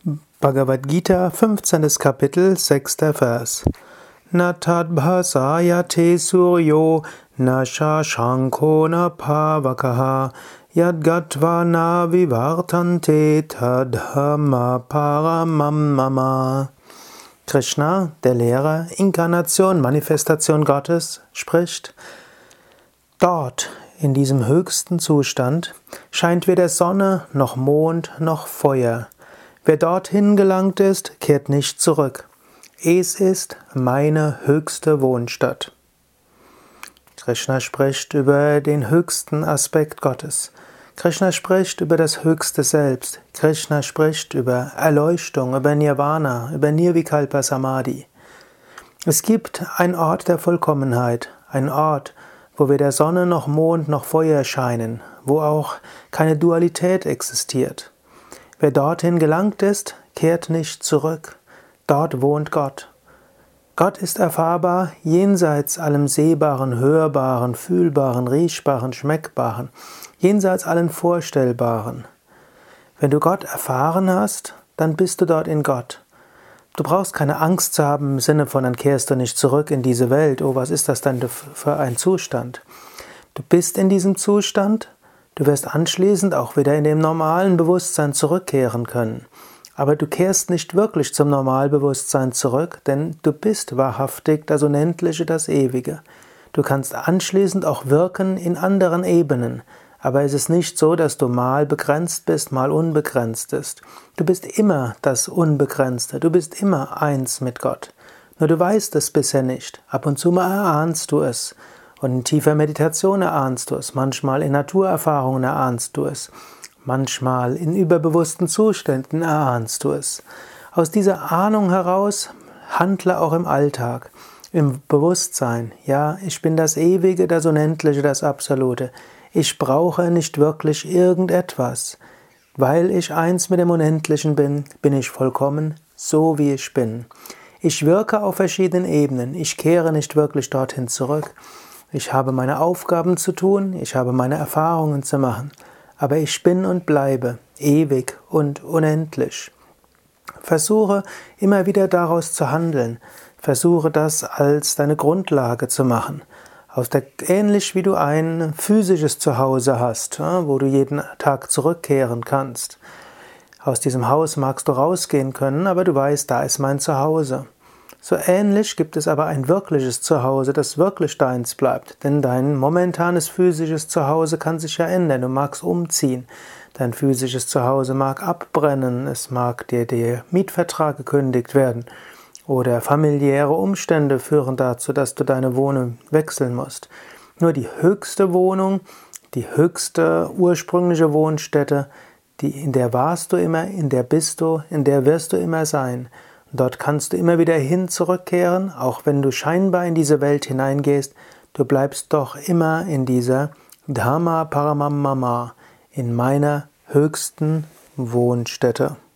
Bhagavad Gita, 15. Kapitel, 6. Vers. Na tadbhasayate suryo, na shashanko na pavakaha, yadgatva na vivartante tadhamma paramam mama. Krishna, der Lehrer, Inkarnation, Manifestation Gottes, spricht: Dort, in diesem höchsten Zustand, scheint weder Sonne, noch Mond, noch Feuer. Wer dorthin gelangt ist, kehrt nicht zurück. Es ist meine höchste Wohnstatt. Krishna spricht über den höchsten Aspekt Gottes. Krishna spricht über das höchste Selbst. Krishna spricht über Erleuchtung, über Nirvana, über Nirvikalpa Samadhi. Es gibt einen Ort der Vollkommenheit, einen Ort, wo weder Sonne noch Mond noch Feuer scheinen, wo auch keine Dualität existiert. Wer dorthin gelangt ist, kehrt nicht zurück. Dort wohnt Gott. Gott ist erfahrbar jenseits allem Sehbaren, Hörbaren, Fühlbaren, Riechbaren, Schmeckbaren, jenseits allen Vorstellbaren. Wenn du Gott erfahren hast, dann bist du dort in Gott. Du brauchst keine Angst zu haben im Sinne von, dann kehrst du nicht zurück in diese Welt. Oh, was ist das denn für ein Zustand? Du bist in diesem Zustand, du wirst anschließend auch wieder in dem normalen Bewusstsein zurückkehren können. Aber du kehrst nicht wirklich zum Normalbewusstsein zurück, denn du bist wahrhaftig das Unendliche, das Ewige. Du kannst anschließend auch wirken in anderen Ebenen, aber es ist nicht so, dass du mal begrenzt bist, mal unbegrenzt bist. Du bist immer das Unbegrenzte, du bist immer eins mit Gott. Nur du weißt es bisher nicht. Ab und zu mal erahnst du es. Und in tiefer Meditation erahnst du es. Manchmal in Naturerfahrungen erahnst du es. Manchmal in überbewussten Zuständen erahnst du es. Aus dieser Ahnung heraus handle auch im Alltag, im Bewusstsein. Ja, ich bin das Ewige, das Unendliche, das Absolute. Ich brauche nicht wirklich irgendetwas. Weil ich eins mit dem Unendlichen bin, bin ich vollkommen, so wie ich bin. Ich wirke auf verschiedenen Ebenen. Ich kehre nicht wirklich dorthin zurück. Ich habe meine Aufgaben zu tun, ich habe meine Erfahrungen zu machen. Aber ich bin und bleibe ewig und unendlich. Versuche immer wieder daraus zu handeln. Versuche das als deine Grundlage zu machen. Ähnlich wie du ein physisches Zuhause hast, wo du jeden Tag zurückkehren kannst. Aus diesem Haus magst du rausgehen können, aber du weißt, da ist mein Zuhause. So ähnlich gibt es aber ein wirkliches Zuhause, das wirklich deins bleibt. Denn dein momentanes physisches Zuhause kann sich ja ändern. Du magst umziehen. Dein physisches Zuhause mag abbrennen. Es mag dir der Mietvertrag gekündigt werden. Oder familiäre Umstände führen dazu, dass du deine Wohnung wechseln musst. Nur die höchste Wohnung, die höchste ursprüngliche Wohnstätte, in der warst du immer, in der bist du, in der wirst du immer sein. Dort kannst du immer wieder zurückkehren, auch wenn du scheinbar in diese Welt hineingehst, du bleibst doch immer in dieser Dhamma Paramam Mama, in meiner höchsten Wohnstätte.